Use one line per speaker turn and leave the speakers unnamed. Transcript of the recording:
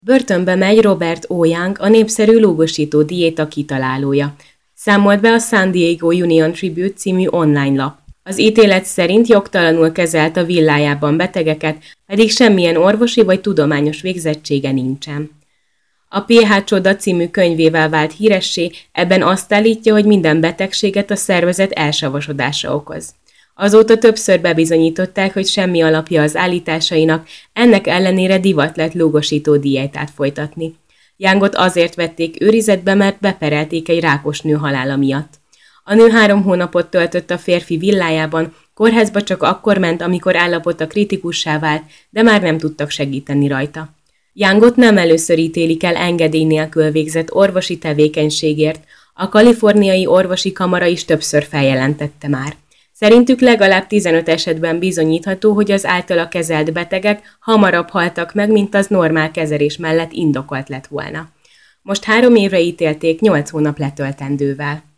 Börtönbe megy Robert O. Young, a népszerű lógosító diéta kitalálója. Számolt be a San Diego Union Tribune című online lap. Az ítélet szerint jogtalanul kezelt a villájában betegeket, pedig semmilyen orvosi vagy tudományos végzettsége nincsen. A PH Csoda című könyvével vált híressé, ebben azt állítja, hogy minden betegséget a szervezet elsavasodása okoz. Azóta többször bebizonyították, hogy semmi alapja az állításainak, ennek ellenére divat lett lógosító diétát folytatni. Youngot azért vették őrizetbe, mert beperelték egy rákos nő halála miatt. A nő 3 hónapot töltött a férfi villájában, kórházba csak akkor ment, amikor állapota kritikussá vált, de már nem tudtak segíteni rajta. Youngot nem először ítélik el engedély nélkül végzett orvosi tevékenységért, a kaliforniai orvosi kamara is többször feljelentette már. Szerintük legalább 15 esetben bizonyítható, hogy az általa kezelt betegek hamarabb haltak meg, mint az normál kezelés mellett indokolt lett volna. Most 3 évre ítélték 8 hónap letöltendővel.